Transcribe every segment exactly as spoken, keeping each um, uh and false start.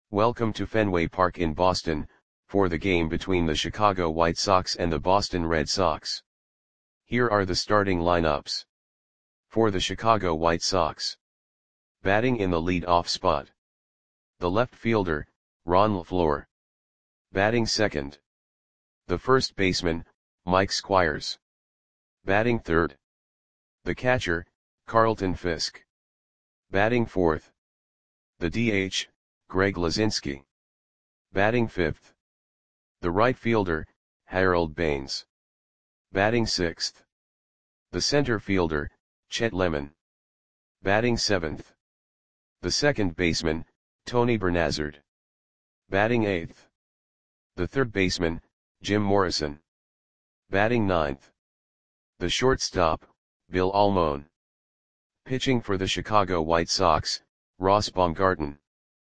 Welcome to Fenway Park in Boston, for the game between the Chicago White Sox and the Boston Red Sox. Here are the starting lineups. For the Chicago White Sox. Batting in the lead-off spot. The left fielder, Ron LeFlore. Batting second. The first baseman, Mike Squires. Batting third. The catcher, Carlton Fisk. Batting fourth. The D H, Greg Luzinski. Batting fifth. The right fielder, Harold Baines. Batting sixth. The center fielder, Chet Lemon. Batting seventh. The second baseman, Tony Bernazard. Batting eighth. The third baseman, Jim Morrison. Batting ninth. The shortstop, Bill Almon. Pitching for the Chicago White Sox, Ross Baumgarten.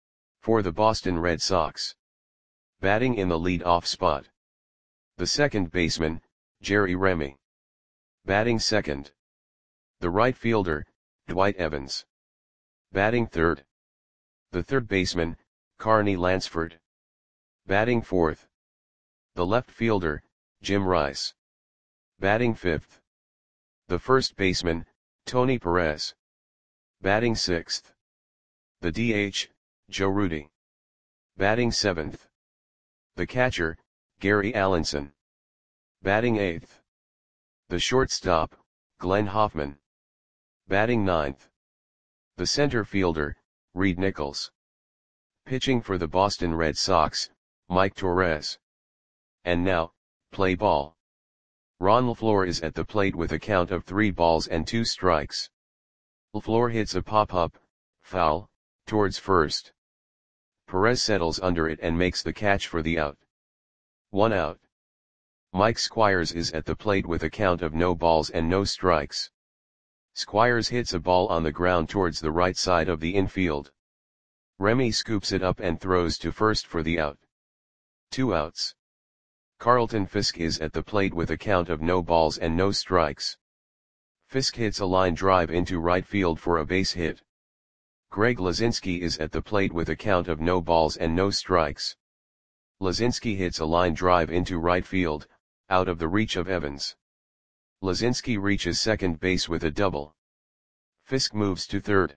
For the Boston Red Sox. Batting in the lead-off spot. The second baseman, Jerry Remy. Batting second. The right fielder, Dwight Evans. Batting third. The third baseman, Carney Lansford. Batting fourth. The left fielder, Jim Rice. Batting fifth. The first baseman, Tony Perez. Batting sixth. The D H, Joe Rudi. Batting seventh. The catcher, Gary Allenson. Batting eighth. The shortstop, Glenn Hoffman. Batting ninth. The center fielder, Reed Nichols. Pitching for the Boston Red Sox, Mike Torres. And now, play ball. Ron LeFlore is at the plate with a count of three balls and two strikes. LeFlore hits a pop-up, foul, towards first. Perez settles under it and makes the catch for the out. One out. Mike Squires is at the plate with a count of no balls and no strikes. Squires hits a ball on the ground towards the right side of the infield. Remy scoops it up and throws to first for the out. Two outs. Carlton Fisk is at the plate with a count of no balls and no strikes. Fisk hits a line drive into right field for a base hit. Greg Luzinski is at the plate with a count of no balls and no strikes. Luzinski hits a line drive into right field, out of the reach of Evans. Luzinski reaches second base with a double. Fisk moves to third.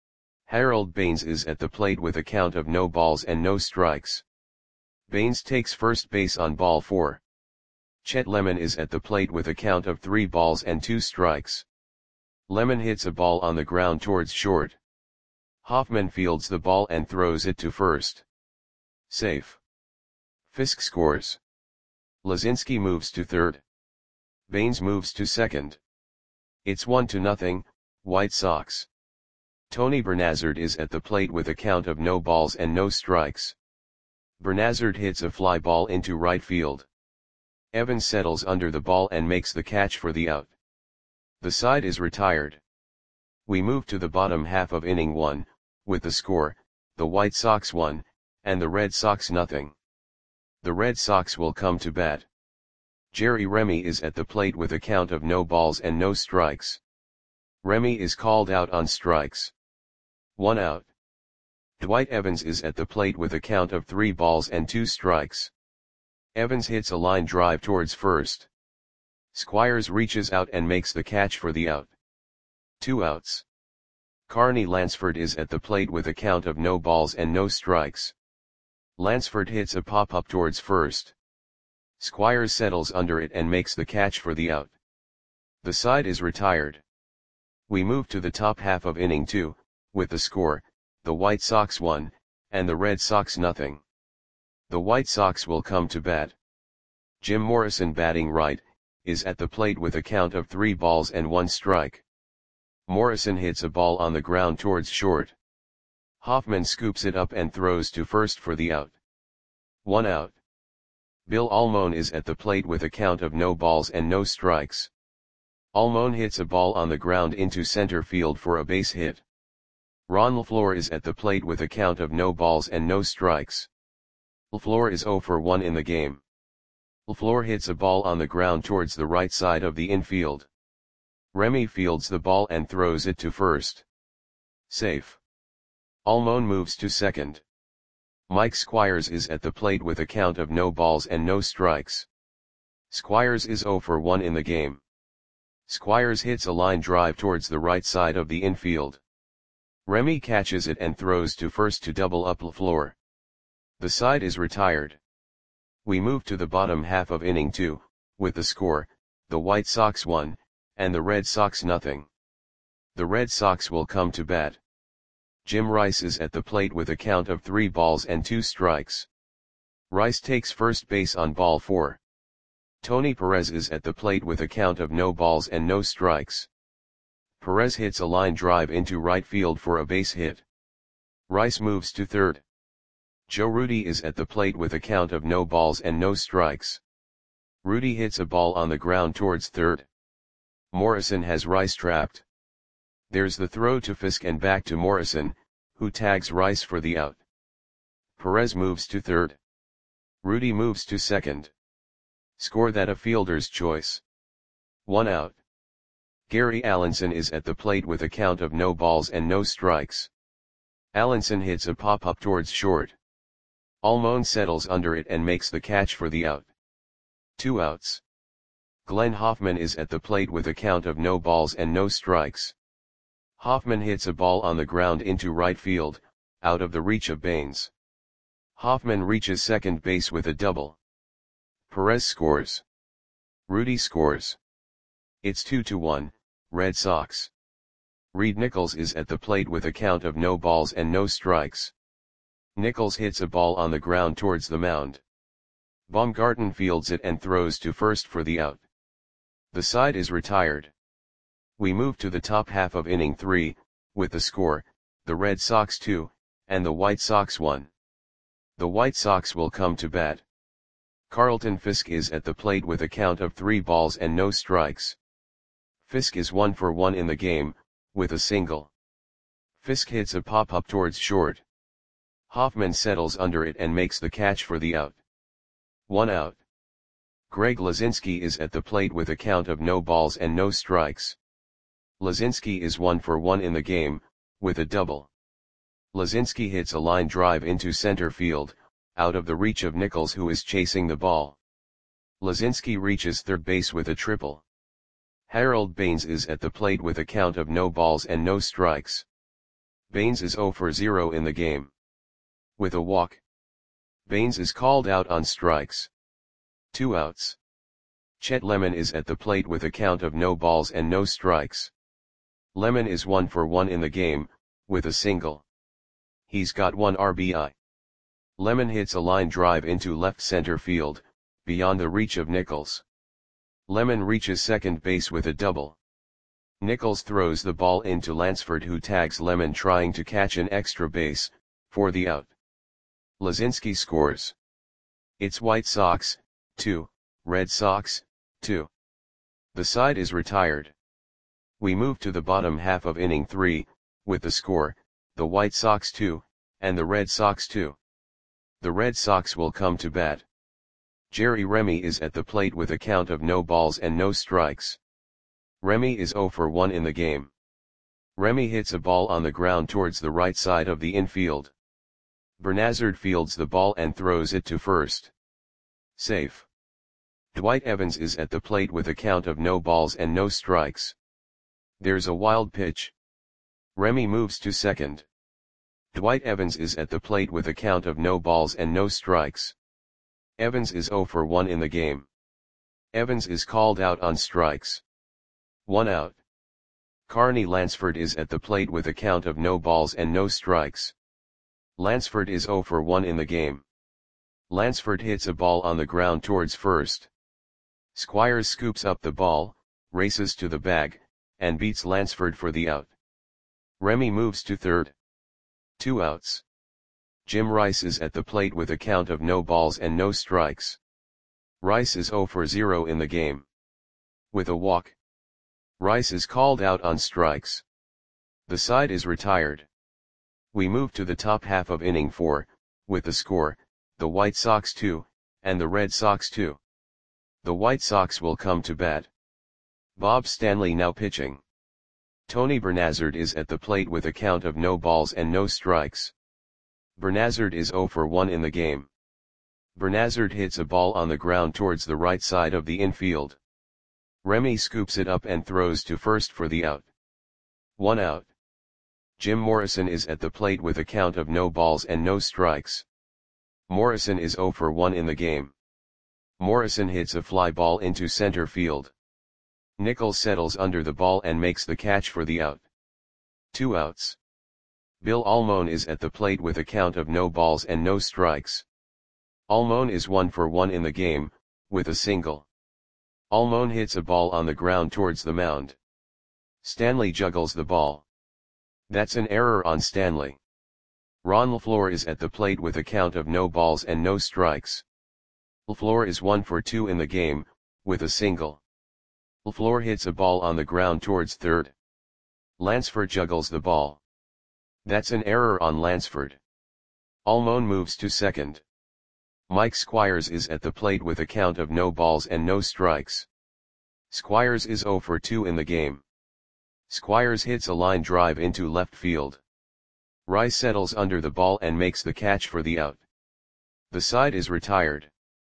Harold Baines is at the plate with a count of no balls and no strikes. Baines takes first base on ball four. Chet Lemon is at the plate with a count of three balls and two strikes. Lemon hits a ball on the ground towards short. Hoffman fields the ball and throws it to first. Safe. Fisk scores. Luzinski moves to third. Baines moves to second. It's one to nothing, White Sox. Tony Bernazard is at the plate with a count of no balls and no strikes. Bernazard hits a fly ball into right field. Evans settles under the ball and makes the catch for the out. The side is retired. We move to the bottom half of inning one, with the score, the White Sox one, and the Red Sox nothing. The Red Sox will come to bat. Jerry Remy is at the plate with a count of no balls and no strikes. Remy is called out on strikes. One out. Dwight Evans is at the plate with a count of three balls and two strikes. Evans hits a line drive towards first. Squires reaches out and makes the catch for the out. Two outs. Carney Lansford is at the plate with a count of no balls and no strikes. Lansford hits a pop-up towards first. Squires settles under it and makes the catch for the out. The side is retired. We move to the top half of inning two, with the score, the White Sox one, and the Red Sox nothing. The White Sox will come to bat. Jim Morrison, batting right, is at the plate with a count of three balls and one strike. Morrison hits a ball on the ground towards short. Hoffman scoops it up and throws to first for the out. One out. Bill Almon is at the plate with a count of no balls and no strikes. Almon hits a ball on the ground into center field for a base hit. Ron LeFlore is at the plate with a count of no balls and no strikes. LeFlore is zero for one in the game. LeFlore hits a ball on the ground towards the right side of the infield. Remy fields the ball and throws it to first. Safe. Almon moves to second. Mike Squires is at the plate with a count of no balls and no strikes. Squires is zero for one in the game. Squires hits a line drive towards the right side of the infield. Remy catches it and throws to first to double up LaFleur. The side is retired. We move to the bottom half of inning two, with the score, the White Sox one, and the Red Sox nothing. The Red Sox will come to bat. Jim Rice is at the plate with a count of three balls and two strikes. Rice takes first base on ball four. Tony Perez is at the plate with a count of no balls and no strikes. Perez hits a line drive into right field for a base hit. Rice moves to third. Joe Rudi is at the plate with a count of no balls and no strikes. Rudi hits a ball on the ground towards third. Morrison has Rice trapped. There's the throw to Fisk and back to Morrison, who tags Rice for the out. Perez moves to third. Rudi moves to second. Score that a fielder's choice. One out. Gary Allenson is at the plate with a count of no balls and no strikes. Allenson hits a pop-up towards short. Almon settles under it and makes the catch for the out. Two outs. Glenn Hoffman is at the plate with a count of no balls and no strikes. Hoffman hits a ball on the ground into right field, out of the reach of Baines. Hoffman reaches second base with a double. Perez scores. Rudi scores. It's two to one, Red Sox. Reed Nichols is at the plate with a count of no balls and no strikes. Nichols hits a ball on the ground towards the mound. Baumgarten fields it and throws to first for the out. The side is retired. We move to the top half of inning three, with the score, the Red Sox two, and the White Sox one. The White Sox will come to bat. Carlton Fisk is at the plate with a count of three balls and no strikes. Fisk is one for one in the game, with a single. Fisk hits a pop-up towards short. Hoffman settles under it and makes the catch for the out. One out. Greg Lazinski is at the plate with a count of no balls and no strikes. Lazinski is one for one in the game, with a double. Lazinski hits a line drive into center field, out of the reach of Nichols who is chasing the ball. Lazinski reaches third base with a triple. Harold Baines is at the plate with a count of no balls and no strikes. Baines is zero for zero in the game. With a walk. Baines is called out on strikes. Two outs. Chet Lemon is at the plate with a count of no balls and no strikes. Lemon is one for one in the game, with a single. He's got one R B I. Lemon hits a line drive into left center field, beyond the reach of Nichols. Lemon reaches second base with a double. Nichols throws the ball into Lansford who tags Lemon trying to catch an extra base, for the out. Lazinski scores. It's White Sox, two, Red Sox, two. The side is retired. We move to the bottom half of inning three, with the score, the White Sox two, and the Red Sox two. The Red Sox will come to bat. Jerry Remy is at the plate with a count of no balls and no strikes. Remy is zero for one in the game. Remy hits a ball on the ground towards the right side of the infield. Bernazard fields the ball and throws it to first. Safe. Dwight Evans is at the plate with a count of no balls and no strikes. There's a wild pitch. Remy moves to second. Dwight Evans is at the plate with a count of no balls and no strikes. Evans is zero for one in the game. Evans is called out on strikes. One out. Carney Lansford is at the plate with a count of no balls and no strikes. Lansford is zero for one in the game. Lansford hits a ball on the ground towards first. Squires scoops up the ball, races to the bag, and beats Lansford for the out. Remy moves to third. Two outs. Jim Rice is at the plate with a count of no balls and no strikes. Rice is zero for zero in the game. With a walk. Rice is called out on strikes. The side is retired. We move to the top half of inning four, with the score, the White Sox two, and the Red Sox two. The White Sox will come to bat. Bob Stanley now pitching. Tony Bernazard is at the plate with a count of no balls and no strikes. Bernazard is zero for one in the game. Bernazard hits a ball on the ground towards the right side of the infield. Remy scoops it up and throws to first for the out. One out. Jim Morrison is at the plate with a count of no balls and no strikes. Morrison is zero for one in the game. Morrison hits a fly ball into center field. Nichols settles under the ball and makes the catch for the out. Two outs. Bill Almon is at the plate with a count of no balls and no strikes. Almon is one for one in the game, with a single. Almon hits a ball on the ground towards the mound. Stanley juggles the ball. That's an error on Stanley. Ron LaFleur is at the plate with a count of no balls and no strikes. LaFleur is one for two in the game, with a single. LaFleur hits a ball on the ground towards third. Lansford juggles the ball. That's an error on Lansford. Almon moves to second. Mike Squires is at the plate with a count of no balls and no strikes. Squires is zero for two in the game. Squires hits a line drive into left field. Rice settles under the ball and makes the catch for the out. The side is retired.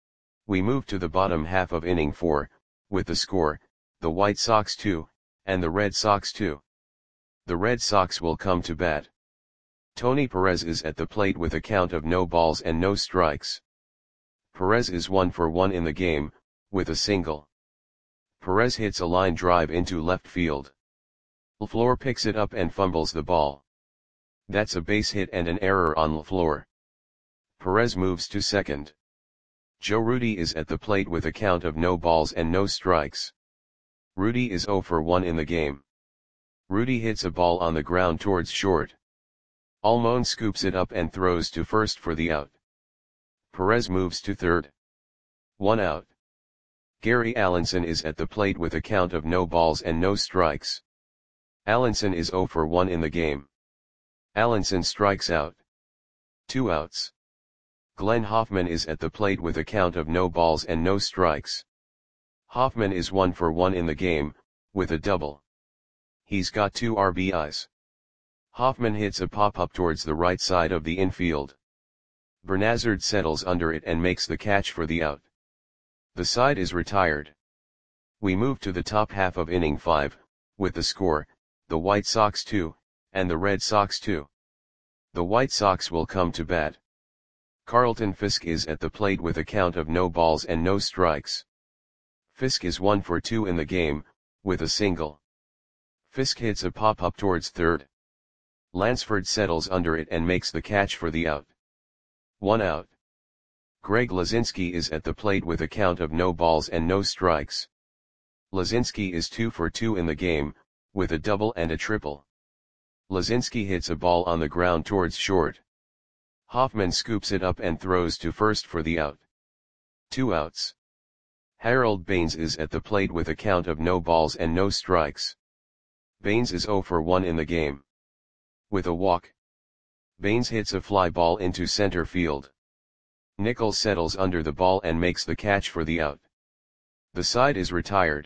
We move to the bottom half of inning four, with the score, the White Sox two, and the Red Sox two. The Red Sox will come to bat. Tony Perez is at the plate with a count of no balls and no strikes. Perez is one for one in the game, with a single. Perez hits a line drive into left field. LaFleur picks it up and fumbles the ball. That's a base hit and an error on LaFleur. Perez moves to second. Joe Rudi is at the plate with a count of no balls and no strikes. Rudi is zero for one in the game. Rudi hits a ball on the ground towards short. Almon scoops it up and throws to first for the out. Perez moves to third. One out. Gary Allenson is at the plate with a count of no balls and no strikes. Allenson is zero for one in the game. Allenson strikes out. Two outs. Glenn Hoffman is at the plate with a count of no balls and no strikes. Hoffman is one for one in the game, with a double. He's got two R B Is. Hoffman hits a pop-up towards the right side of the infield. Bernazard settles under it and makes the catch for the out. The side is retired. We move to the top half of inning five, with the score, the White Sox two, and the Red Sox two. The White Sox will come to bat. Carlton Fisk is at the plate with a count of no balls and no strikes. Fisk is one for two in the game, with a single. Fisk hits a pop-up towards third. Lansford settles under it and makes the catch for the out. One out. Greg Lazinski is at the plate with a count of no balls and no strikes. Lazinski is two for two in the game, with a double and a triple. Lazinski hits a ball on the ground towards short. Hoffman scoops it up and throws to first for the out. Two outs. Harold Baines is at the plate with a count of no balls and no strikes. Baines is zero for one in the game. With a walk. Baines hits a fly ball into center field. Nichols settles under the ball and makes the catch for the out. The side is retired.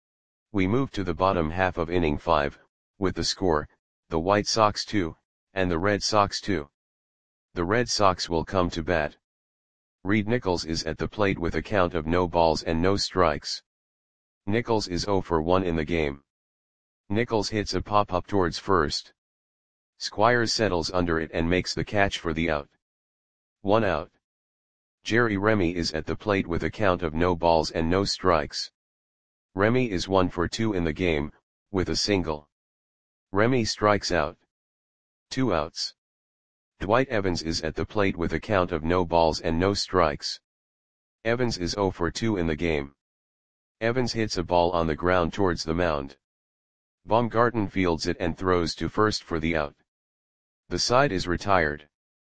We move to the bottom half of inning five, with the score, the White Sox two, and the Red Sox two. The Red Sox will come to bat. Reed Nichols is at the plate with a count of no balls and no strikes. Nichols is zero for one in the game. Nichols hits a pop-up towards first. Squires settles under it and makes the catch for the out. One out. Jerry Remy is at the plate with a count of no balls and no strikes. Remy is one for two in the game, with a single. Remy strikes out. Two outs. Dwight Evans is at the plate with a count of no balls and no strikes. Evans is zero for two in the game. Evans hits a ball on the ground towards the mound. Baumgarten fields it and throws to first for the out. The side is retired.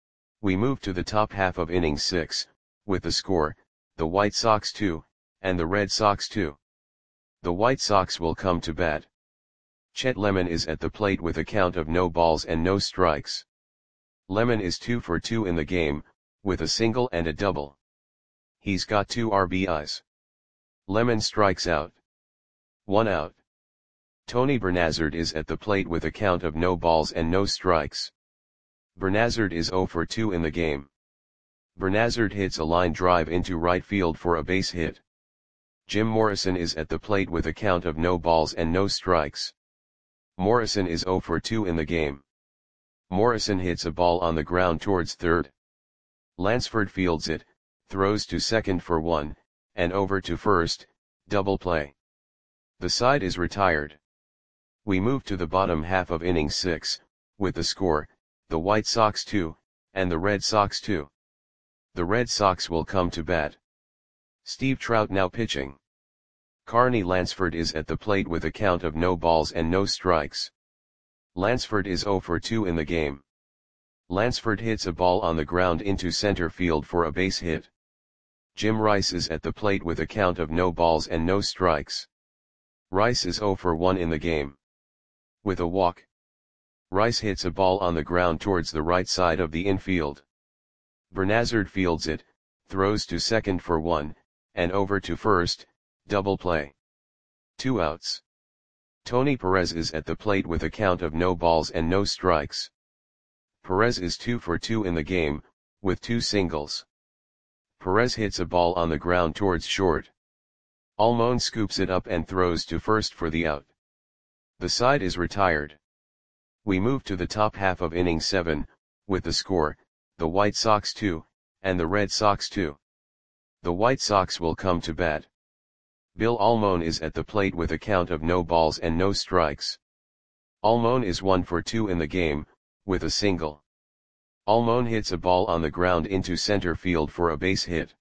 We move to the top half of inning six, with the score, the White Sox two, and the Red Sox two. The White Sox will come to bat. Chet Lemon is at the plate with a count of no balls and no strikes. Lemon is two for two in the game, with a single and a double. He's got two R B Is. Lemon strikes out. One out. Tony Bernazard is at the plate with a count of no balls and no strikes. Bernazard is zero for two in the game. Bernazard hits a line drive into right field for a base hit. Jim Morrison is at the plate with a count of no balls and no strikes. Morrison is zero for two in the game. Morrison hits a ball on the ground towards third. Lansford fields it, throws to second for one, and over to first, double play. The side is retired. We move to the bottom half of inning six, with the score, the White Sox two, and the Red Sox two. The Red Sox will come to bat. Steve Trout now pitching. Carney Lansford is at the plate with a count of no balls and no strikes. Lansford is zero for two in the game. Lansford hits a ball on the ground into center field for a base hit. Jim Rice is at the plate with a count of no balls and no strikes. Rice is zero for one in the game. With a walk, Rice hits a ball on the ground towards the right side of the infield. Bernazard fields it, throws to second for one, and over to first, double play. Two outs. Tony Perez is at the plate with a count of no balls and no strikes. Perez is two for two in the game, with two singles. Perez hits a ball on the ground towards short. Almon scoops it up and throws to first for the out. The side is retired. We move to the top half of inning seven, with the score, the White Sox two, and the Red Sox two. The White Sox will come to bat. Bill Almon is at the plate with a count of no balls and no strikes. Almon is one for two in the game, with a single. Almon hits a ball on the ground into center field for a base hit.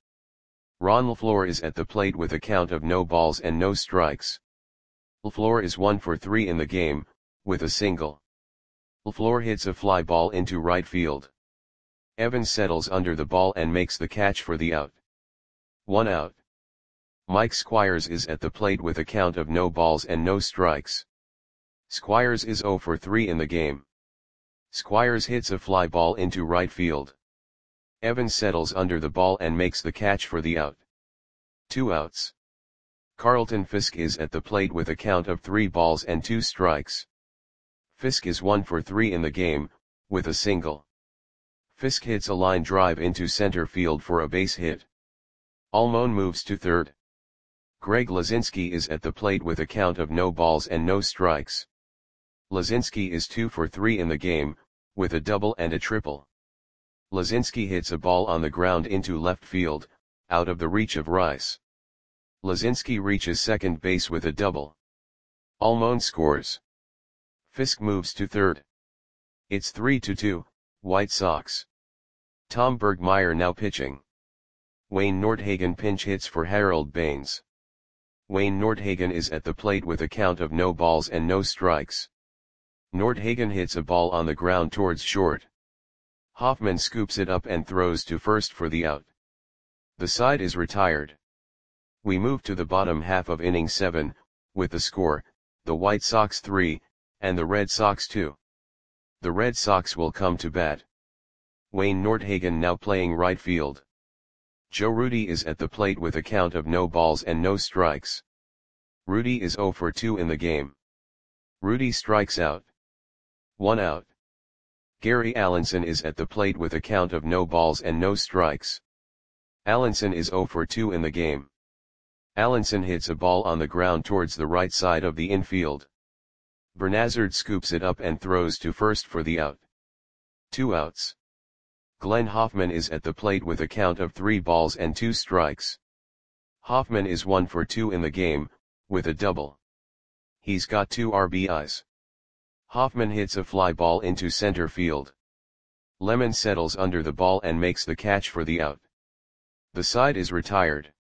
Ron LaFleur is at the plate with a count of no balls and no strikes. LaFleur is one for three in the game, with a single. LaFleur hits a fly ball into right field. Evans settles under the ball and makes the catch for the out. One out. Mike Squires is at the plate with a count of no balls and no strikes. Squires is zero for three in the game. Squires hits a fly ball into right field. Evans settles under the ball and makes the catch for the out. Two outs. Carlton Fisk is at the plate with a count of three balls and two strikes. Fisk is one for three in the game, with a single. Fisk hits a line drive into center field for a base hit. Almon moves to third. Greg Lazinski is at the plate with a count of no balls and no strikes. Lazinski is two for three in the game, with a double and a triple. Lazinski hits a ball on the ground into left field, out of the reach of Rice. Lazinski reaches second base with a double. Almon scores. Fisk moves to third. It's three to two, White Sox. Tom Bergmeyer now pitching. Wayne Nordhagen pinch hits for Harold Baines. Wayne Nordhagen is at the plate with a count of no balls and no strikes. Nordhagen hits a ball on the ground towards short. Hoffman scoops it up and throws to first for the out. The side is retired. We move to the bottom half of inning seven, with the score, the White Sox three, and the Red Sox two. The Red Sox will come to bat. Wayne Nordhagen now playing right field. Joe Rudi is at the plate with a count of no balls and no strikes. Rudi is zero for two in the game. Rudi strikes out. One out. Gary Allenson is at the plate with a count of no balls and no strikes. Allenson is zero for two in the game. Allenson hits a ball on the ground towards the right side of the infield. Bernazard scoops it up and throws to first for the out. Two outs. Glenn Hoffman is at the plate with a count of three balls and two strikes. Hoffman is one for two in the game, with a double. He's got two R B Is. Hoffman hits a fly ball into center field. Lemon settles under the ball and makes the catch for the out. The side is retired.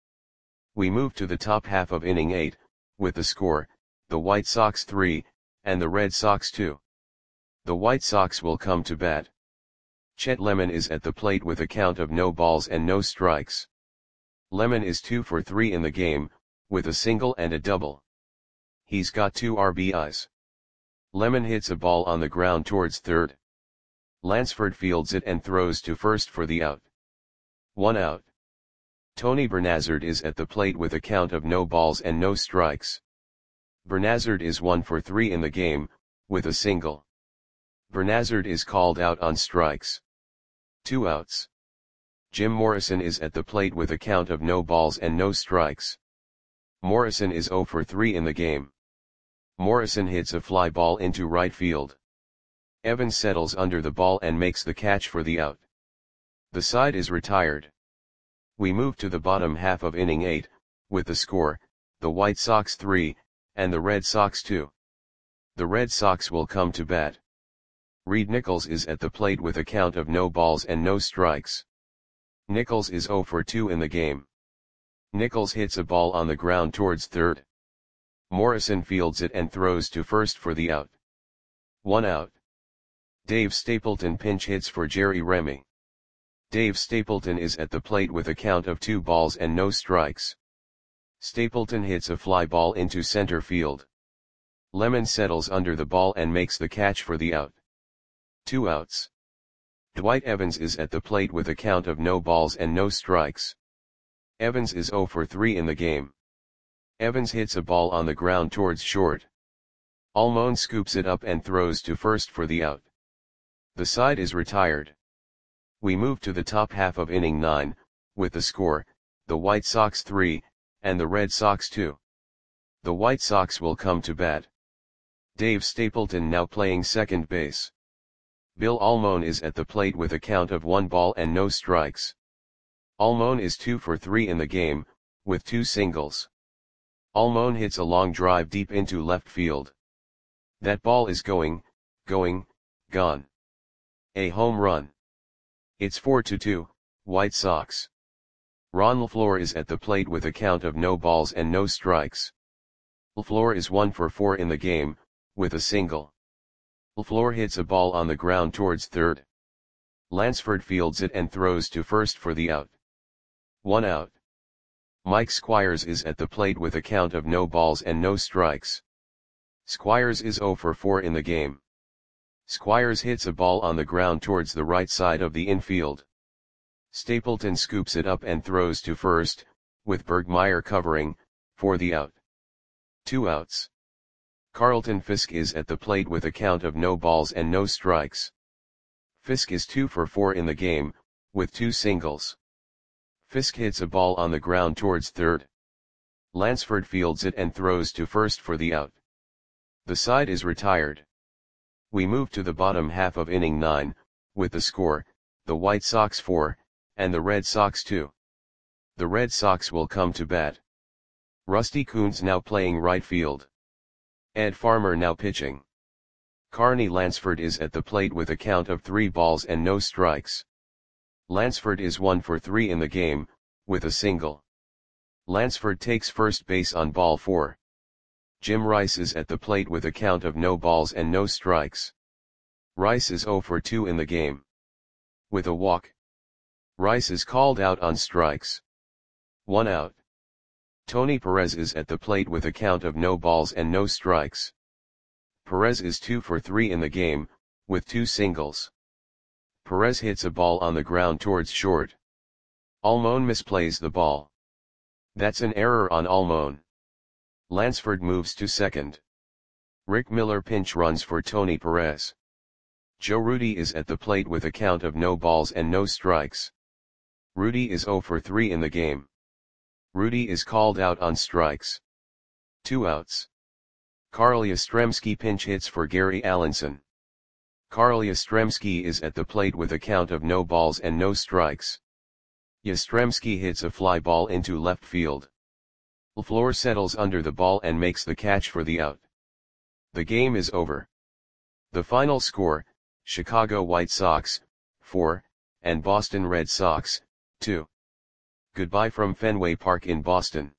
We move to the top half of inning eight, with the score, the White Sox three, and the Red Sox two. The White Sox will come to bat. Chet Lemon is at the plate with a count of no balls and no strikes. Lemon is two for three in the game, with a single and a double. He's got two R B Is. Lemon hits a ball on the ground towards third. Lansford fields it and throws to first for the out. One out. Tony Bernazard is at the plate with a count of no balls and no strikes. Bernazard is one for three in the game, with a single. Bernazard is called out on strikes. Two outs. Jim Morrison is at the plate with a count of no balls and no strikes. Morrison is oh for three in the game. Morrison hits a fly ball into right field. Evans settles under the ball and makes the catch for the out. The side is retired. We move to the bottom half of inning eight, with the score, the White Sox three, and the Red Sox two. The Red Sox will come to bat. Reed Nichols is at the plate with a count of no balls and no strikes. Nichols is oh for two in the game. Nichols hits a ball on the ground towards third. Morrison fields it and throws to first for the out. One out. Dave Stapleton pinch hits for Jerry Remy. Dave Stapleton is at the plate with a count of two balls and no strikes. Stapleton hits a fly ball into center field. Lemon settles under the ball and makes the catch for the out. Two outs. Dwight Evans is at the plate with a count of no balls and no strikes. Evans is oh for three in the game. Evans hits a ball on the ground towards short. Almon scoops it up and throws to first for the out. The side is retired. We move to the top half of inning nine, with the score, the White Sox three, and the Red Sox two. The White Sox will come to bat. Dave Stapleton now playing second base. Bill Almon is at the plate with a count of one ball and no strikes. Almon is two for three in the game, with two singles. Almon hits a long drive deep into left field. That ball is going, going, gone. A home run. It's four to two, White Sox. Ron LaFleur is at the plate with a count of no balls and no strikes. LaFleur is one for four in the game, with a single. LaFleur hits a ball on the ground towards third. Lansford fields it and throws to first for the out. One out. Mike Squires is at the plate with a count of no balls and no strikes. Squires is oh for four in the game. Squires hits a ball on the ground towards the right side of the infield. Stapleton scoops it up and throws to first, with Bergmeyer covering, for the out. Two outs. Carlton Fisk is at the plate with a count of no balls and no strikes. Fisk is two for four in the game, with two singles. Fisk hits a ball on the ground towards third. Lansford fields it and throws to first for the out. The side is retired. We move to the bottom half of inning nine, with the score, the White Sox four, and the Red Sox two. The Red Sox will come to bat. Rusty Kuntz now playing right field. Ed Farmer now pitching. Carney Lansford is at the plate with a count of three balls and no strikes. Lansford is one for three in the game, with a single. Lansford takes first base on ball four. Jim Rice is at the plate with a count of no balls and no strikes. Rice is oh for two in the game. With a walk. Rice is called out on strikes. One out. Tony Perez is at the plate with a count of no balls and no strikes. Perez is two for three in the game, with two singles. Perez hits a ball on the ground towards short. Almon misplays the ball. That's an error on Almon. Lansford moves to second. Rick Miller pinch runs for Tony Perez. Joe Rudi is at the plate with a count of no balls and no strikes. Rudi is oh for three in the game. Rudi is called out on strikes. Two outs. Carl Yastrzemski pinch hits for Gary Allenson. Carl Yastrzemski is at the plate with a count of no balls and no strikes. Yastrzemski hits a fly ball into left field. LaFleur settles under the ball and makes the catch for the out. The game is over. The final score, Chicago White Sox, four, and Boston Red Sox, two. Goodbye from Fenway Park in Boston.